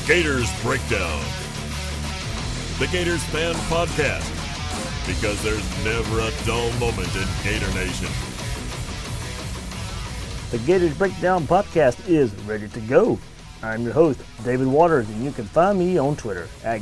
Gators Breakdown, the Gators Fan Podcast, because there's never a dull moment in Gator Nation. The Gators Breakdown Podcast is ready to go. I'm your host, David Waters, and you can find me on Twitter at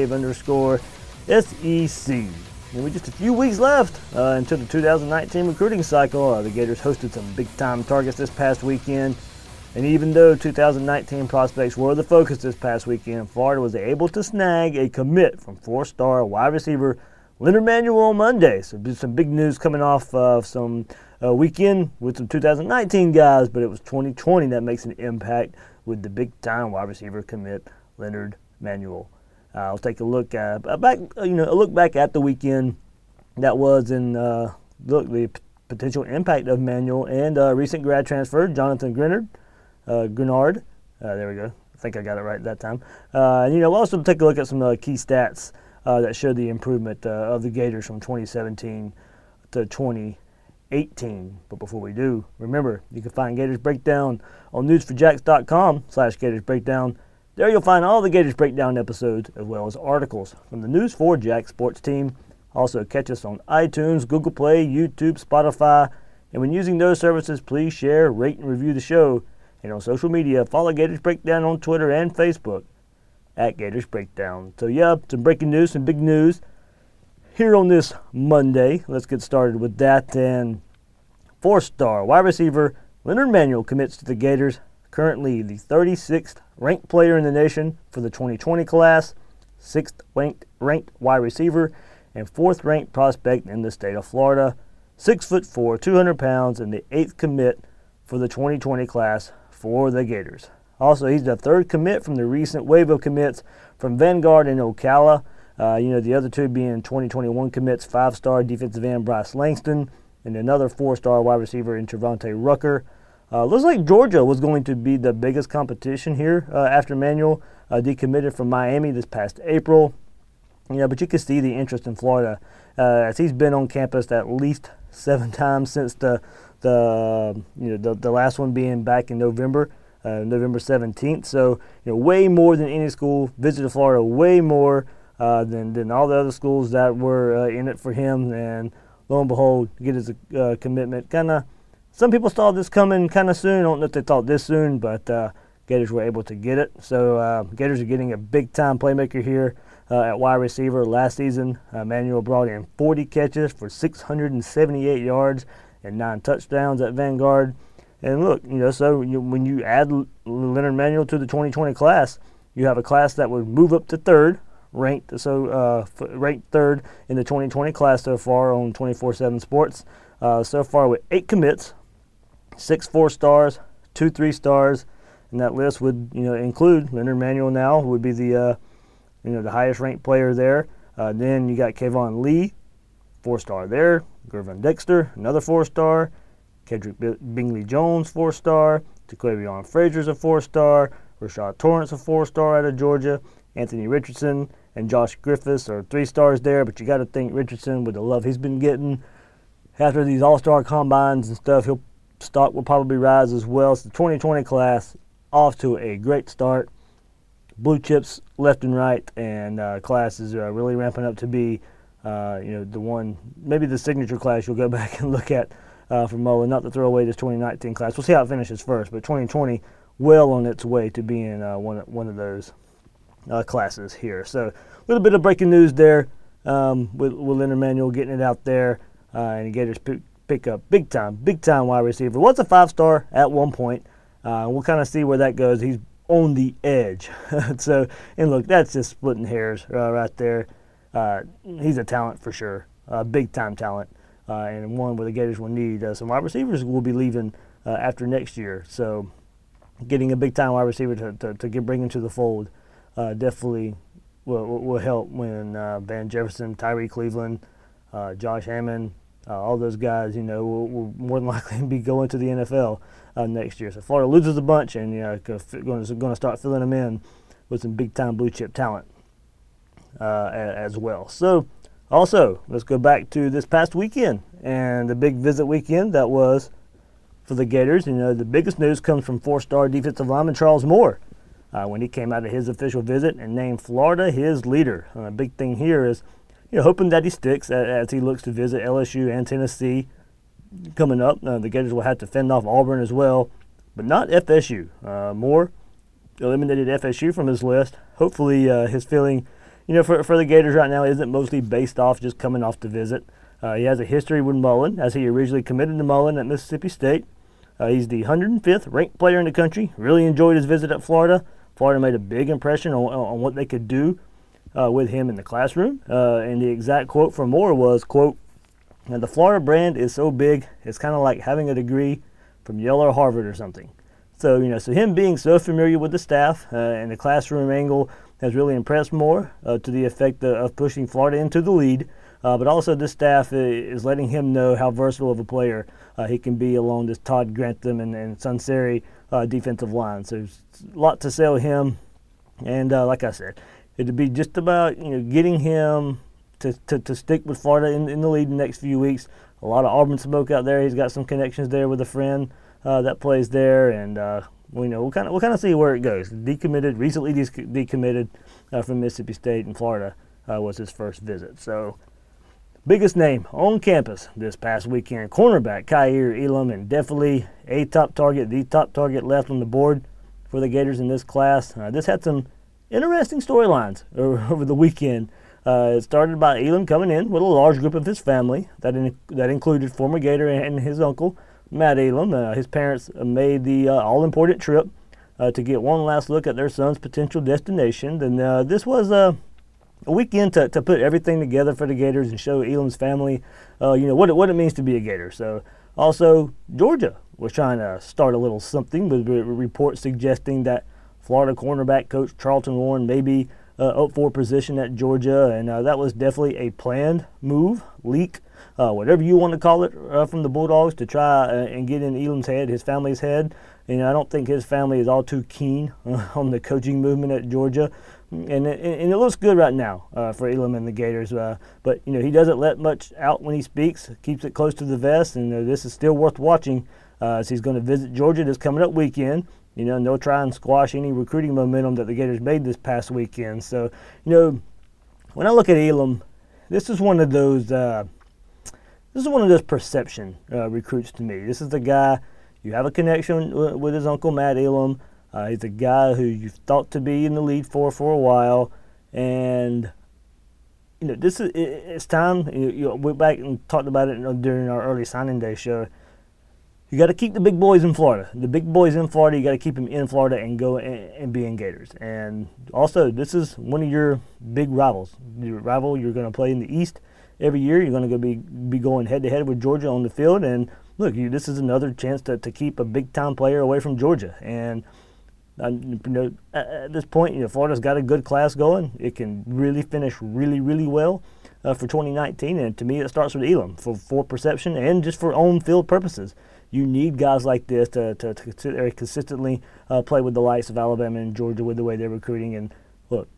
GatorDave_SEC. And with just a few weeks left until the 2019 recruiting cycle, the Gators hosted some big-time targets this past weekend. And even though 2019 prospects were the focus this past weekend, Florida was able to snag a commit from four-star wide receiver Leonard Manuel on Monday. So some big news coming off some weekend with some 2019 guys, but it was 2020 that makes an impact with the big-time wide receiver commit Leonard Manuel. I'll take a look back at the weekend that was, and look the potential impact of Manuel and recent grad transfer Jonathan Grenard. There we go. I think I got it right that time. We'll also take a look at some key stats that show the improvement of the Gators from 2017 to 2018. But before we do, remember, you can find Gators Breakdown on newsforjacks.com/Gators Breakdown. There you'll find all the Gators Breakdown episodes as well as articles from the News4JAX sports team. Also catch us on iTunes, Google Play, YouTube, Spotify. And when using those services, please share, rate, and review the show. And on social media, follow Gators Breakdown on Twitter and Facebook at Gators Breakdown. So, some breaking news, some big news here on this Monday. Let's get started with that. And four-star wide receiver Leonard Manuel commits to the Gators, currently the 36th ranked player in the nation for the 2020 class, 6th ranked wide receiver, and 4th ranked prospect in the state of Florida, 6'4", 200 pounds, and the 8th commit for the 2020 class for the Gators. Also, he's the 3rd commit from the recent wave of commits from Vanguard and Ocala. The other two being 2021 commits, 5-star defensive end Bryce Langston and another 4-star wide receiver in Trevante Rucker. Looks like Georgia was going to be the biggest competition here after Manuel decommitted from Miami this past April. But you can see the interest in Florida as he's been on campus at least 7 times since the last one being back in November 17th. So way more than any school visited Florida, way more than all the other schools that were in it for him. And lo and behold, get his commitment. Some people saw this coming kind of soon. I don't know if they thought this soon, but Gators were able to get it. So Gators are getting a big-time playmaker here at wide receiver. Last season, Manuel brought in 40 catches for 678 yards and 9 touchdowns at Vanguard. And look, when you add Leonard Manuel to the 2020 class, you have a class that would move up to 3rd, ranked 3rd in the 2020 class so far on 24/7 Sports. So far with 8 commits, 6 4-stars, 2 3-stars, and that list would include Leonard Manuel now, who would be the highest ranked player there. Then you got Kayvon Lee, 4-star there. Gervon Dexter, another 4-star. Kedrick Bingley Jones, 4-star. Jaquavion Frazier's a 4-star. Rashad Torrance, a 4-star out of Georgia. Anthony Richardson and Josh Griffiths are 3-stars there, but you got to think Richardson, with the love he's been getting after these all-star combines and stuff, his stock will probably rise as well. So the 2020 class off to a great start. Blue chips left and right, and class is really ramping up to be the one, maybe the signature class you'll go back and look at for Mullen. Not to throw away this 2019 class. We'll see how it finishes first, but 2020 well on its way to being one of those classes here. So a little bit of breaking news there with Leonard Manuel getting it out there, and the Gators pick up big time wide receiver. Was a 5-star at one point. We'll kind of see where that goes. He's on the edge. And look, that's just splitting hairs right there. He's a talent for sure, big-time talent, and one where the Gators will need some wide receivers will be leaving after next year. So getting a big-time wide receiver to bring into the fold definitely will help when Van Jefferson, Tyree Cleveland, Josh Hammond, all those guys, will more than likely be going to the NFL next year. So Florida loses a bunch, and going to start filling them in with some big-time blue-chip talent as well. So also, let's go back to this past weekend and the big visit weekend that was for the Gators. The biggest news comes from 4-star defensive lineman Charles Moore. when he came out of his official visit and named Florida his leader. Big thing here is hoping that he sticks as he looks to visit LSU and Tennessee coming up. The Gators will have to fend off Auburn as well, but not FSU. Moore eliminated FSU from his list. Hopefully his feeling for the Gators right now isn't mostly based off just coming off the visit. He has a history with Mullen, as he originally committed to Mullen at Mississippi State. He's the 105th ranked player in the country. Really enjoyed his visit at Florida. Florida made a big impression on what they could do with him in the classroom. And the exact quote from Moore was, quote, "The Florida brand is so big, it's kind of like having a degree from Yale or Harvard or something." So, so him being so familiar with the staff and the classroom angle has really impressed Moore to the effect of pushing Florida into the lead. But also this staff is letting him know how versatile of a player he can be along this Todd Grantham and Sunseri defensive line. So there's a lot to sell him. And like I said, it'd be just about getting him to stick with Florida in the lead in the next few weeks. A lot of Auburn smoke out there. He's got some connections there with a friend that plays there, and we'll kind of see where it goes. Recently decommitted from Mississippi State and Florida was his first visit. So biggest name on campus this past weekend, cornerback Kaiir Elam, and definitely the top target left on the board for the Gators in this class. This had some interesting storylines over the weekend. It started by Elam coming in with a large group of his family that included former Gator and his uncle, Matt Elam. His parents made the all-important trip to get one last look at their son's potential destination. And this was a weekend to put everything together for the Gators and show Elam's family, what it means to be a Gator. So also Georgia was trying to start a little something with reports suggesting that Florida cornerback coach Charlton Warren may be up for a position at Georgia, and that was definitely a planned move, leak, whatever you want to call it, from the Bulldogs to try and get in Elam's head, his family's head. I don't think his family is all too keen on the coaching movement at Georgia, and it looks good right now for Elam and the Gators. But he doesn't let much out when he speaks, keeps it close to the vest, and this is still worth watching as he's going to visit Georgia this coming up weekend. And they'll try and squash any recruiting momentum that the Gators made this past weekend. So, when I look at Elam, this is one of those perception recruits to me. This is the guy, you have a connection with his uncle Matt Elam. He's a guy who you've thought to be in the lead for a while, and it's time. We went back and talked about it during our early signing day show. You got to keep the big boys in Florida. The big boys in Florida, you got to keep them in Florida and go and be in Gators. And also, this is one of your big rivals. Your rival you're going to play in the East every year. You're going to be going head-to-head with Georgia on the field. And look, this is another chance to keep a big-time player away from Georgia. And at this point, Florida's got a good class going. It can really finish really, really well for 2019. And to me, it starts with Elam for perception and just for on-field purposes. You need guys like this to sit there and consistently play with the likes of Alabama and Georgia with the way they're recruiting. And look,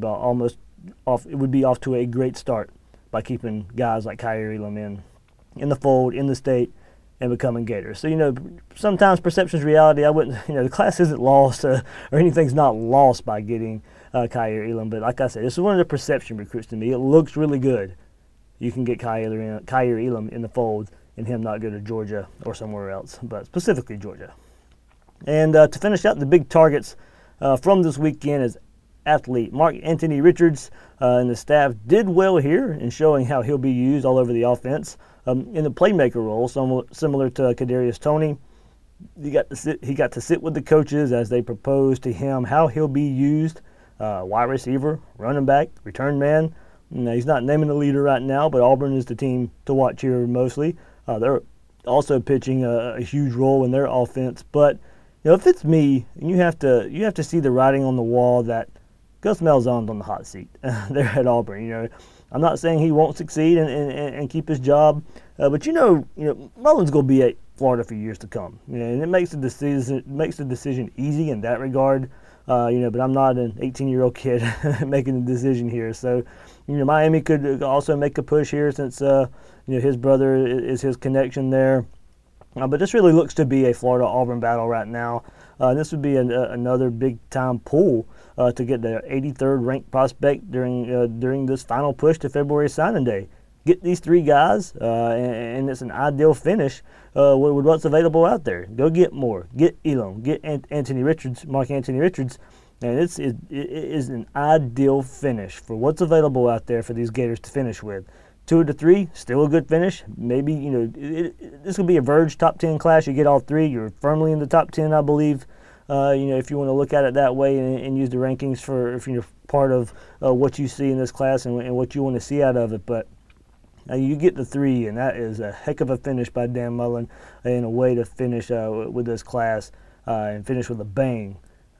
it would be off to a great start by keeping guys like Kaiir Elam in the fold, in the state, and becoming Gators. So, sometimes perception's reality. I wouldn't, the class isn't lost or anything's not lost by getting Kaiir Elam. But like I said, this is one of the perception recruits to me. It looks really good. You can get Kaiir Elam in the fold and him not go to Georgia or somewhere else, but specifically Georgia. And to finish out the big targets from this weekend is athlete Mark Anthony Richards, and the staff did well here in showing how he'll be used all over the offense in the playmaker role, similar to Kadarius Toney. He got to sit with the coaches as they proposed to him how he'll be used, wide receiver, running back, return man. He's not naming the leader right now, but Auburn is the team to watch here mostly. They're also pitching a huge role in their offense. But if it's me, and you have to see the writing on the wall that Gus Malzahn's on the hot seat there at Auburn. I'm not saying he won't succeed and keep his job, but Mullen's going to be at Florida for years to come. And it makes the decision easy in that regard. But I'm not an 18-year-old kid making the decision here. So, Miami could also make a push here since, his brother is his connection there. But this really looks to be a Florida-Auburn battle right now. This would be another big-time pull to get the 83rd ranked prospect during this final push to February signing day. Get these three guys, and it's an ideal finish with what's available out there. Go get more. Get Elam. Get Anthony Richards, Mark Anthony Richards, and it is an ideal finish for what's available out there for these Gators to finish with. 2 to 3, still a good finish. Maybe, this will be a Verge top 10 class. You get all three, you're firmly in the top 10, I believe. If you want to look at it that way and use the rankings for if you're part of what you see in this class and what you want to see out of it. But you get the 3, and that is a heck of a finish by Dan Mullen and a way to finish with this class and finish with a bang.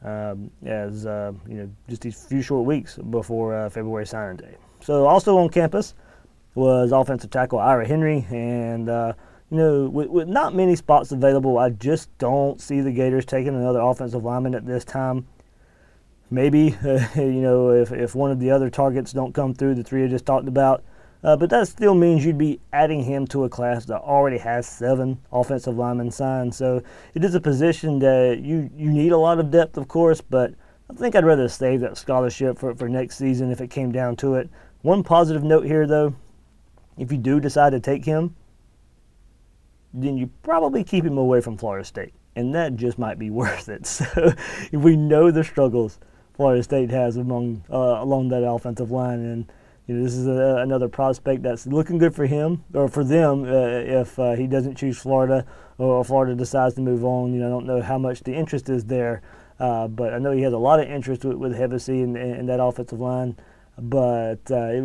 Just these few short weeks before February signing day. So also on campus was offensive tackle Ira Henry, and with not many spots available, I just don't see the Gators taking another offensive lineman at this time. Maybe if one of the other targets don't come through, the 3 I just talked about, but that still means you'd be adding him to a class that already has 7 offensive linemen signed. So it is a position that you need a lot of depth, of course, but I think I'd rather save that scholarship for next season if it came down to it. One positive note here, though. If you do decide to take him, then you probably keep him away from Florida State, and that just might be worth it. So if we know the struggles Florida State has along that offensive line, and this is another prospect that's looking good for him or for them if he doesn't choose Florida or Florida decides to move on. I don't know how much the interest is there, but I know he has a lot of interest with Hevesy in that offensive line. But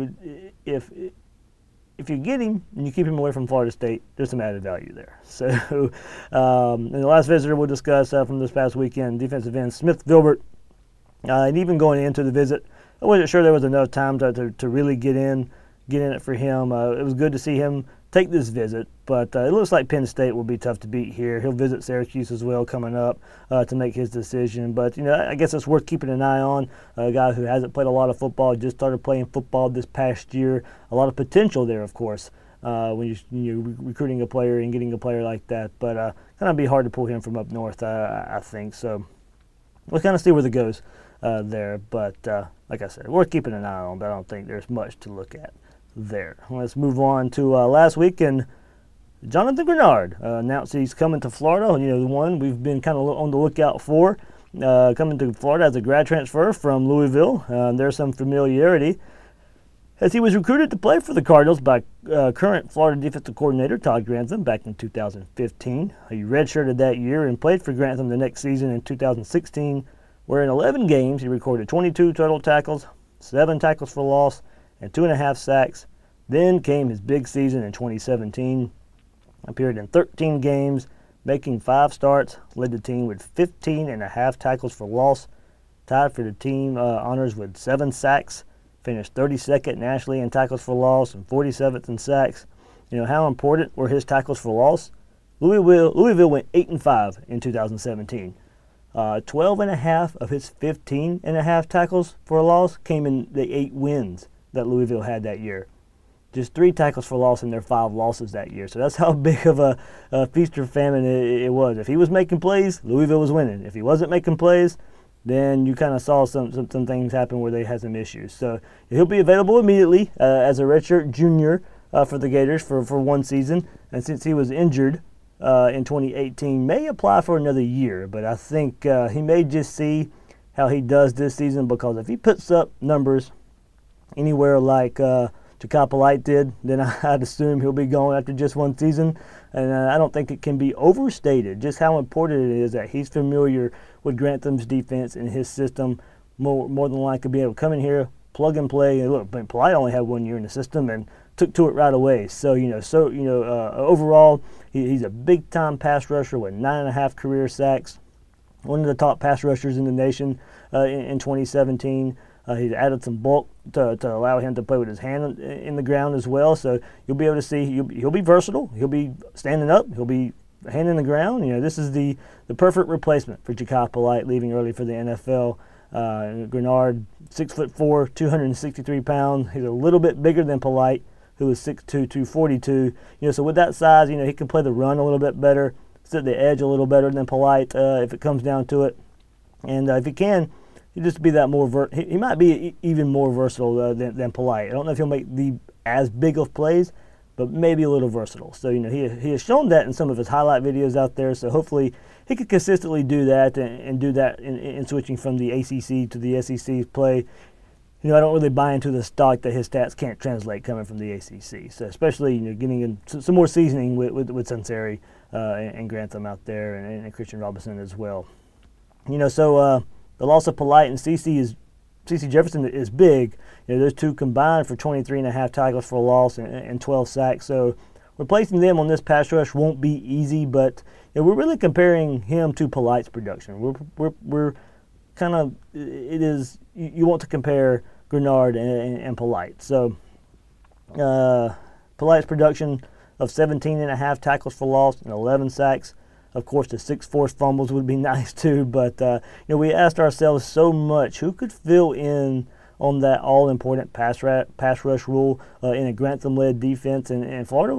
if you get him and you keep him away from Florida State, there's some added value there. So, and the last visitor we'll discuss from this past weekend, defensive end Smith Vilbert. And even going into the visit, I wasn't sure there was enough time to really get in it for him. It was good to see him take this visit, but it looks like Penn State will be tough to beat here. He'll visit Syracuse as well coming up to make his decision. But, I guess it's worth keeping an eye on. A guy who hasn't played a lot of football, just started playing football this past year. A lot of potential there, of course, when you're recruiting a player and getting a player like that. But kind of be hard to pull him from up north, I think. So we'll kind of see where it goes there. But like I said, worth keeping an eye on, but I don't think there's much to look at there. Let's move on to last week, and Jonathan Greenard announced he's coming to Florida. The one we've been kind of on the lookout for, coming to Florida as a grad transfer from Louisville. There's some familiarity as he was recruited to play for the Cardinals by current Florida defensive coordinator Todd Grantham back in 2015. He redshirted that year and played for Grantham the next season in 2016, where in 11 games he recorded 22 total tackles, 7 tackles for loss, and 2.5 sacks. Then came his big season in 2017. Appeared in 13 games, making 5 starts, led the team with 15.5 tackles for loss, tied for the team honors with 7 sacks, finished 32nd nationally in tackles for loss and 47th in sacks. How important were his tackles for loss? Louisville went 8-5 in 2017. 12.5 of his 15.5 tackles for a loss came in the 8 wins that Louisville had that year. Just 3 tackles for loss in their 5 losses that year. So that's how big of a feast or famine it was. If he was making plays, Louisville was winning. If he wasn't making plays, then you kind of saw some things happen where they had some issues. So he'll be available immediately as a redshirt junior for the Gators for 1 season. And since he was injured in 2018, may apply for another year. But I think he may just see how he does this season, because if he puts up numbers anywhere like Ja'Kai Polite did, then I'd assume he'll be gone after just 1 season. And I don't think it can be overstated just how important it is that he's familiar with Grantham's defense and his system. More than likely be able to come in here, plug and play. And look, Polite only had 1 year in the system and took to it right away. So overall, he's a big-time pass rusher with 9.5 career sacks. One of the top pass rushers in the nation in 2017. He's added some bulk to allow him to play with his hand in the ground as well. So you'll be able to see he'll be versatile. He'll be standing up. He'll be hand in the ground. This is the perfect replacement for Ja'Kai Polite leaving early for the NFL. Greenard, 6'4", 263 pounds. He's a little bit bigger than Polite, who is 6'2", 242. So with that size, he can play the run a little bit better, sit the edge a little better than Polite if it comes down to it. And if he can, he'll just be that more. He might be even more versatile than Polite. I don't know if he'll make as big of plays, but maybe a little versatile. So he has shown that in some of his highlight videos out there. So hopefully he could consistently do that and do that in switching from the ACC to the SEC play. I don't really buy into the stock that his stats can't translate coming from the ACC. So especially getting in some more seasoning with Sunseri and Grantham out there and Christian Robinson as well. So the loss of Polite and CeCe Jefferson is big. Those two combined for 23.5 tackles for a loss and 12 sacks. So replacing them on this pass rush won't be easy, but we're really comparing him to Polite's production. We're kind of, it is, you want to compare Grenard and Polite. So Polite's production of 17.5 tackles for loss and 11 sacks. Of course, the 6 forced fumbles would be nice too, but we asked ourselves so much, who could fill in on that all-important pass rush rule in a Grantham-led defense, and Florida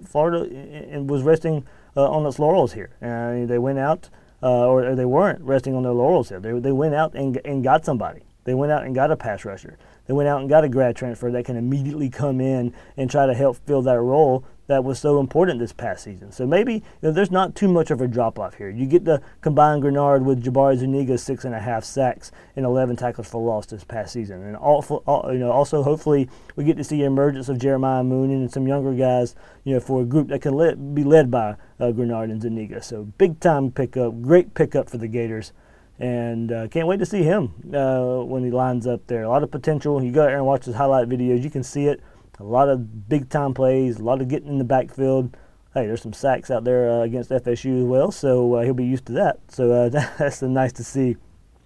was resting on its laurels here. They went out, or they weren't resting on their laurels here. They went out and got somebody. They went out and got a pass rusher. They went out and got a grad transfer that can immediately come in and try to help fill that role that was so important this past season. So maybe there's not too much of a drop-off here. You get to combine Grenard with Jabari Zuniga's 6.5 sacks and 11 tackles for loss this past season. And also hopefully we get to see the emergence of Jeremiah Moon and some younger guys, for a group that can be led by Grenard and Zuniga. So big-time pickup, great pickup for the Gators. And can't wait to see him when he lines up there. A lot of potential. You go out there and watch his highlight videos. You can see it. A lot of big-time plays, a lot of getting in the backfield. Hey, there's some sacks out there against FSU as well, so he'll be used to that. So that's nice to see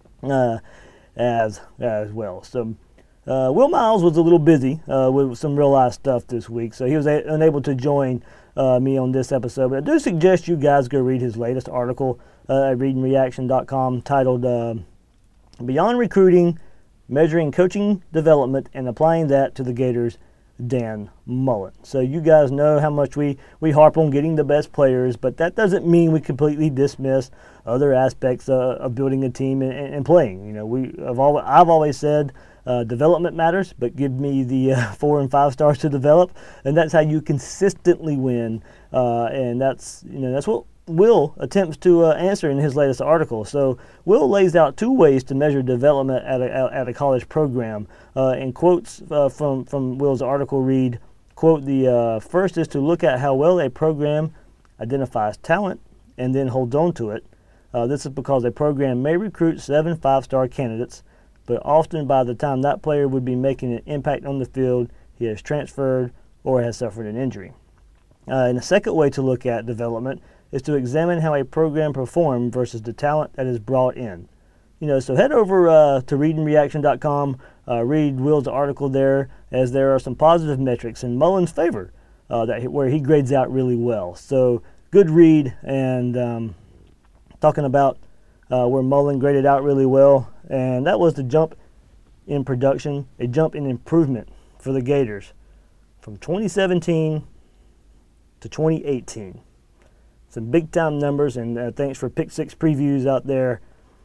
as well. So Will Miles was a little busy with some real-life stuff this week, so he was unable to join me on this episode. But I do suggest you guys go read his latest article at readandreaction.com titled Beyond Recruiting, Measuring Coaching Development and Applying That to the Gators' Dan Mullen. So you guys know how much we harp on getting the best players, but that doesn't mean we completely dismiss other aspects of building a team and playing. I've always said development matters, but give me the 4 and 5 stars to develop, and that's how you consistently win. And that's what Will attempts to answer in his latest article. So Will lays out 2 ways to measure development at a college program. And quotes from Will's article read, quote, the first is to look at how well a program identifies talent and then holds on to it. This is because a program may recruit 7 5-star candidates, but often by the time that player would be making an impact on the field, he has transferred or has suffered an injury. And the second way to look at development is to examine how a program performed versus the talent that is brought in. So head over to readandreaction.com, read Will's article there, as there are some positive metrics in Mullen's favor where he grades out really well. So good read, and talking about where Mullen graded out really well, and that was the jump in production, a jump in improvement for the Gators from 2017 to 2018. Some big-time numbers, and thanks for Pick 6 previews out there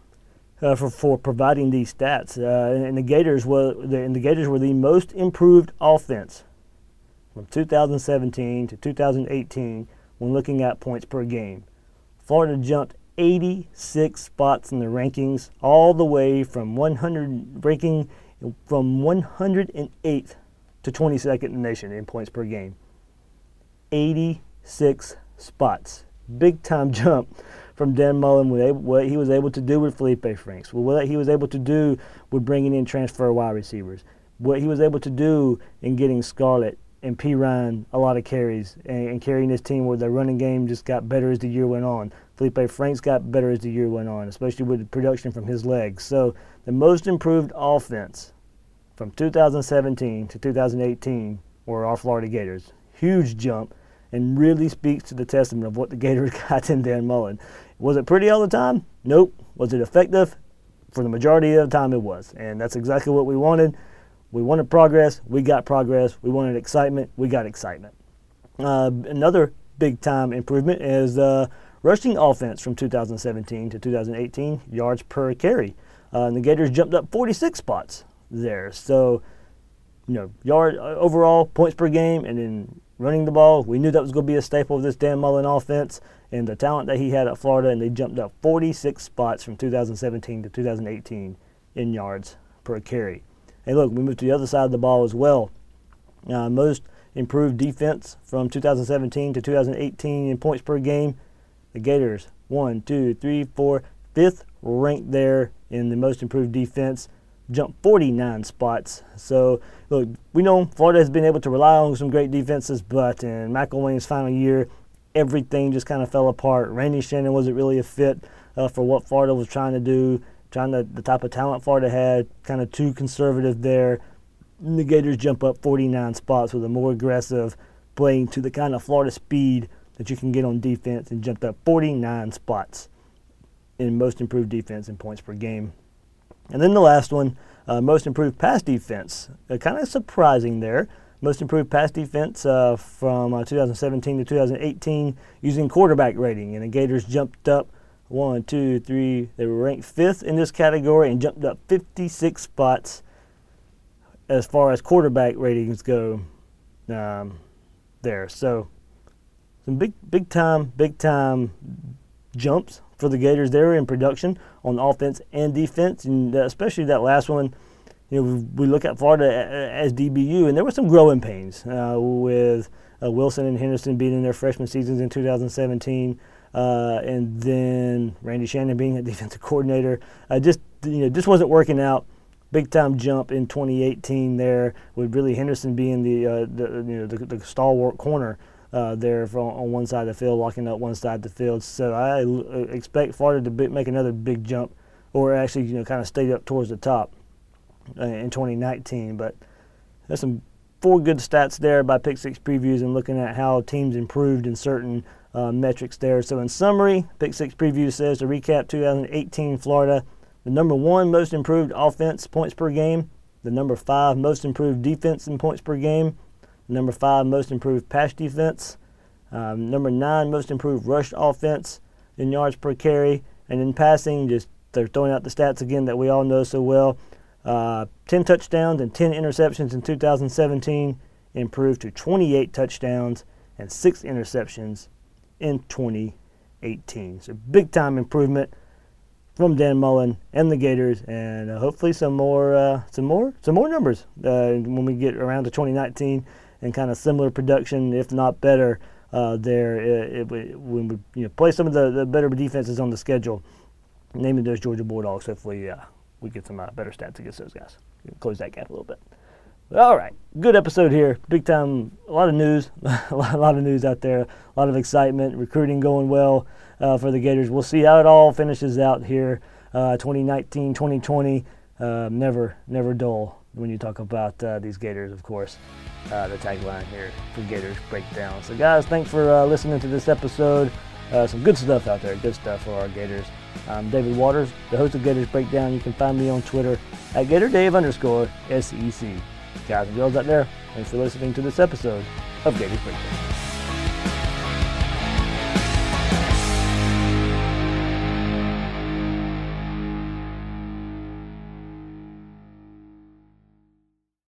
for providing these stats. And the Gators were the most improved offense from 2017 to 2018 when looking at points per game. Florida jumped 86 spots in the rankings, all the way from 108th to 22nd in the nation in points per game. 86 spots. Big time jump from Dan Mullen with what he was able to do with Felipe Franks, with what he was able to do with bringing in transfer wide receivers, what he was able to do in getting Scarlett and P. Ryan a lot of carries and carrying this team where the running game just got better as the year went on. Felipe Franks got better as the year went on, especially with the production from his legs. So the most improved offense from 2017 to 2018 were our Florida Gators. Huge jump, and really speaks to the testament of what the Gators got in Dan Mullen. Was it pretty all the time? Nope. Was it effective? For the majority of the time it was, and that's exactly what we wanted. We wanted progress, we got progress. We wanted excitement, we got excitement. Another big-time improvement is rushing offense from 2017 to 2018, yards per carry. And the Gators jumped up 46 spots there. So, yard overall, points per game, and then running the ball. We knew that was going to be a staple of this Dan Mullen offense and the talent that he had at Florida, and they jumped up 46 spots from 2017 to 2018 in yards per carry. Hey, look, we moved to the other side of the ball as well. Most improved defense from 2017 to 2018 in points per game. The Gators, 1, 2, 3, 4, 5th ranked there in the most improved defense, jumped 49 spots. So, look, we know Florida has been able to rely on some great defenses, but in McElwain's final year, everything just kind of fell apart. Randy Shannon wasn't really a fit for what Florida was trying to do, the type of talent Florida had, kind of too conservative there. And the Gators jump up 49 spots with a more aggressive, playing to the kind of Florida speed that you can get on defense, and jumped up 49 spots in most improved defense in points per game. And then the last one, most improved pass defense. Kind of surprising there. Most improved pass defense from 2017 to 2018 using quarterback rating. And the Gators jumped up 1, 2, 3. They were ranked 5th in this category and jumped up 56 spots as far as quarterback ratings go there. So some big time jumps for the Gators there in production on offense and defense, and especially that last one. We look at Florida as DBU, and there were some growing pains with Wilson and Henderson being in their freshman seasons in 2017, and then Randy Shannon being a defensive coordinator. Just wasn't working out. Big time jump in 2018 there, with really Henderson being the stalwart corner there on one side of the field, locking up one side of the field. So I expect Florida to make another big jump, or actually kind of stay up towards the top in 2019. But there's some 4 good stats there by Pick Six Previews, and looking at how teams improved in certain metrics there. So in summary, Pick Six Previews says, to recap 2018 Florida, the number 1 most improved offense, points per game. The number 5 most improved defense in points per game. Number 5 most improved pass defense. Number 9 most improved rush offense in yards per carry. And in passing, just they're throwing out the stats again that we all know so well. 10 touchdowns and 10 interceptions in 2017, improved to 28 touchdowns and 6 interceptions in 2018. So big time improvement from Dan Mullen and the Gators, and hopefully some more numbers when we get around to 2019, and kind of similar production, if not better, there when we play some of the better defenses on the schedule, namely those Georgia Bulldogs. Hopefully we get some better stats against those guys. Close that gap a little bit. All right, good episode here. Big time, a lot of news, a lot of news out there, a lot of excitement, recruiting going well for the Gators. We'll see how it all finishes out here, 2019, 2020. Never dull when you talk about these Gators, of course. The tagline here for Gators Breakdown. So guys, thanks for listening to this episode. Some good stuff out there, good stuff for our Gators. I'm David Waters, the host of Gators Breakdown. You can find me on Twitter at GatorDave_SEC. Guys and girls out there, thanks for listening to this episode of Gators Breakdown.